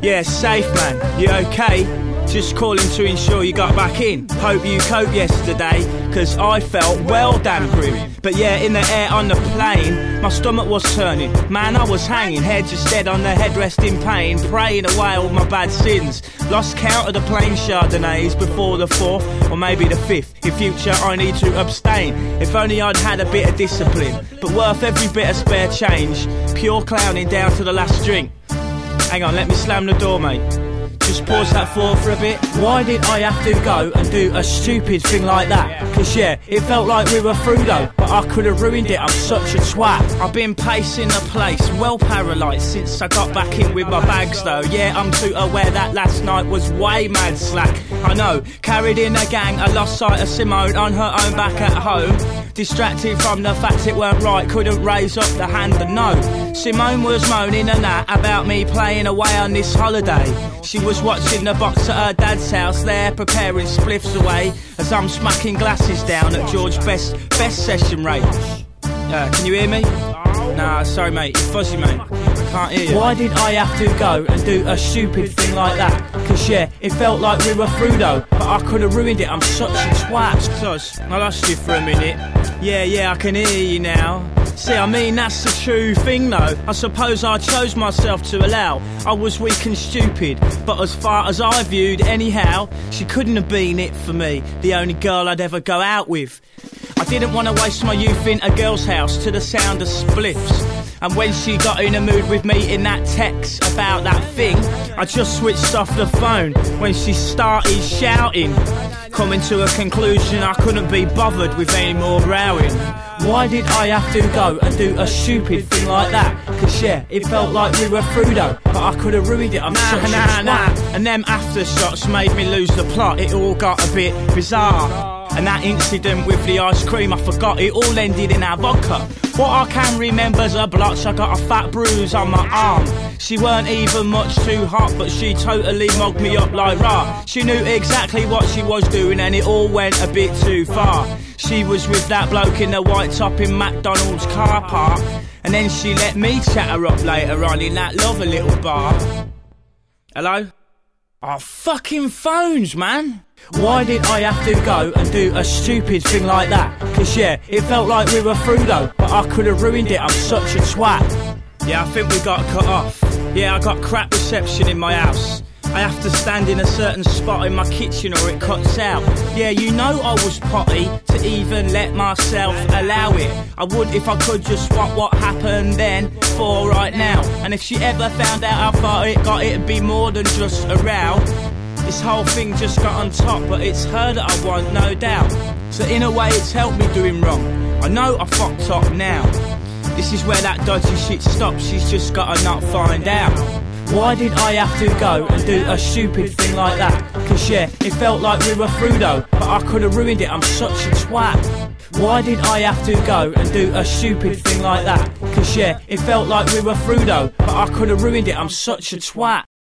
Yeah, safe man, you okay? Just calling to ensure you got back in. Hope you coped yesterday, cause I felt well damn grim. But yeah, in the air on the plane, my stomach was turning. Man, I was hanging, head just dead on the headrest in pain, praying away all my bad sins. Lost count of the plain Chardonnays before the 4th, or maybe the 5th. In future I need to abstain. If only I'd had a bit of discipline, but worth every bit of spare change. Pure clowning down to the last drink. Hang on, let me slam the door, mate. Just pause that floor for a bit. Why did I have to go and do a stupid thing like that? Cause yeah, it felt like we were through though, but I could have ruined it, I'm such a twat. I've been pacing the place, well paralysed since I got back in with my bags though. Yeah, I'm too aware that last night was way mad slack. I know, carried in a gang, I lost sight of Simone on her own back at home. Distracted from the fact it weren't right, couldn't raise up the hand and no. Simone was moaning and that about me playing away on this holiday. She was watching the box at her dad's house there, preparing spliffs away as I'm smacking glasses down at George's best session rate. Can you hear me? Nah, sorry mate, you're fuzzy mate, I can't hear you. Why did I have to go and do a stupid thing like that? Cause yeah, it felt like we were through though, but I could have ruined it, I'm such a twat. Cuz, I lost you for a minute. Yeah, I can hear you now. See, I mean, that's the true thing though. I suppose I chose myself to allow. I was weak and stupid, but as far as I viewed anyhow, she couldn't have been it for me, the only girl I'd ever go out with. I didn't want to waste my youth in a girl's house to the sound of spliffs. And when she got in a mood with me in that text about that thing, I just switched off the phone when she started shouting. Coming to a conclusion, I couldn't be bothered with any more rowing. Why did I have to go and do a stupid thing like that? Cause yeah, it felt like we were through though, but I could have ruined it, I'm such a twat. And them aftershots made me lose the plot, it all got a bit bizarre. And that incident with the ice cream, I forgot, it all ended in our vodka. What I can remember's a blotch, I got a fat bruise on my arm. She weren't even much too hot, but she totally mugged me up like rah. She knew exactly what she was doing and it all went a bit too far. She was with that bloke in the white top in McDonald's car park, and then she let me chat her up later on in that lovely little bar. Hello? Oh, fucking phones, man. Why did I have to go and do a stupid thing like that? Cause yeah, it felt like we were through though, but I could have ruined it, I'm such a twat. Yeah, I think we got cut off. Yeah, I got crap reception in my house. I have to stand in a certain spot in my kitchen or it cuts out. Yeah, you know I was potty to even let myself allow it. I would if I could just swap what happened then for right now. And if she ever found out how far it got, it'd be more than just a row. This whole thing just got on top, but it's her that I want, no doubt. So in a way it's helped me doing wrong. I know I fucked up now. This is where that dodgy shit stops, she's just gotta not find out. Why did I have to go and do a stupid thing like that? Cause yeah, it felt like we were through though, but I could have ruined it, I'm such a twat. Why did I have to go and do a stupid thing like that? Cause yeah, it felt like we were through though, but I could have ruined it, I'm such a twat.